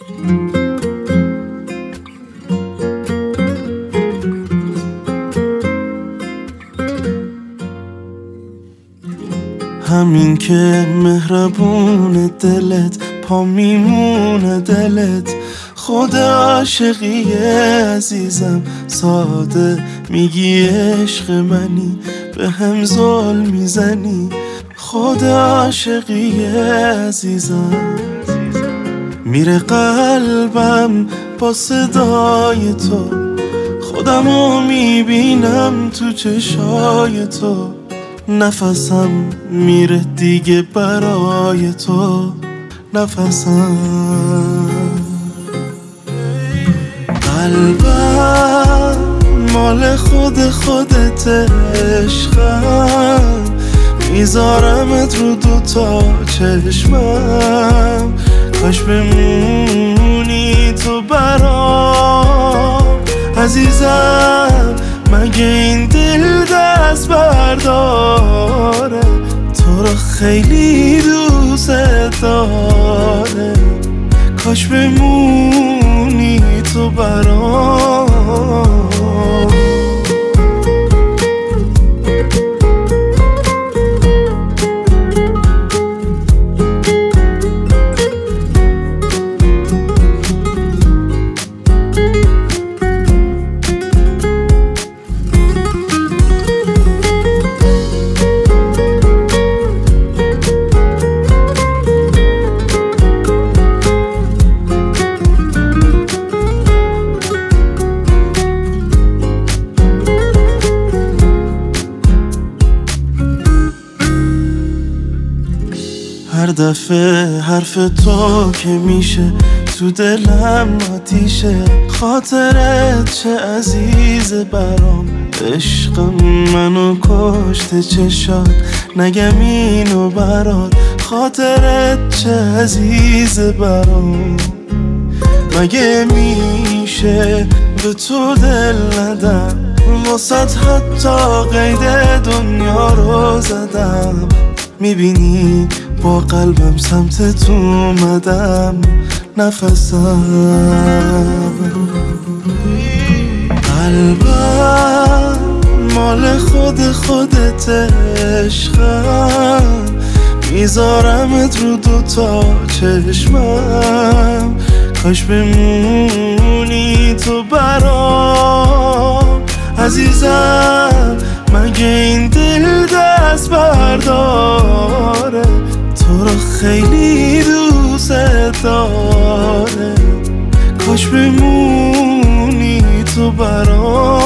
همین که مهربون دلت، پا میمونه دلت، خود عاشقی عزیزم. ساده میگی عشق منی، به هم ظلم میزنی، خود عاشقی عزیزم. میره قلبم با صدای تو، خودمو میبینم تو چشای تو. نفسم میره دیگه برای تو، نفسم. قلبم مال خودت عشقم، میذارمت رو دوتا چشمم. کاش بمونی تو برام عزیزم. مگه این دل دست برداره، تو رو خیلی دوست داره. کاش بمونی تو برام. هر دفعه حرف تو که میشه تو دلم آتیشه. خاطرت چه عزیزه برام، عشق منو کشته چشات. نگم اینو برات، خاطرت چه عزیزه برام. مگه میشه به تو دل ندم، واسط حتی قید دنیا رو زدم. میبینی با قلبم سمت تو اومدم، نفسم. قلبم مال خودت عشقم، میذارمت رو دوتا چشمم. کاش بمونی تو برام عزیزم. مگه این دل دست برداره، تو رو خیلی دوست داره. کاش بمونی تو برام.